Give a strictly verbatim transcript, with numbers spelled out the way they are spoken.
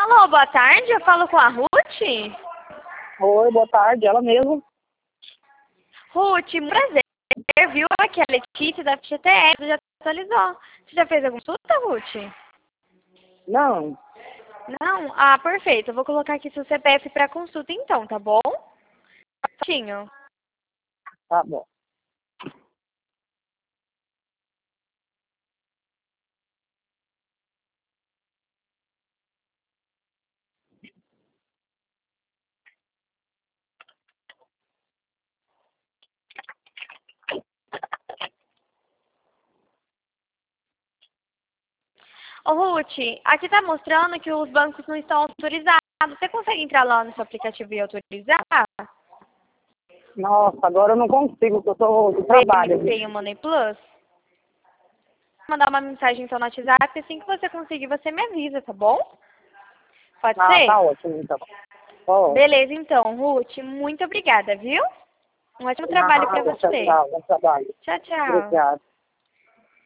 Alô, boa tarde, eu falo com a Ruth. Oi, boa tarde, ela mesmo. Ruth, um prazer, viu? Aqui é a Letícia da F G T S, já atualizou. Você já fez alguma consulta, Ruth? Não, Não? Ah, perfeito. Eu vou colocar aqui seu C P F para consulta então, tá bom? Tinho. tá bom. Ô, Ruth, aqui tá mostrando que os bancos não estão autorizados. Você consegue entrar lá no seu aplicativo e autorizar? Nossa, agora eu não consigo, porque eu tô de trabalho. Tem o Money Plus? Mandar uma mensagem então no WhatsApp, assim que você conseguir, você me avisa, tá bom? Pode Ah, ser? tá ótimo, então. Ó, Beleza, então, Ruth, muito obrigada, viu? Um ótimo trabalho pra nada, tchau, você. tchau, bom trabalho. Tchau, tchau. Obrigado.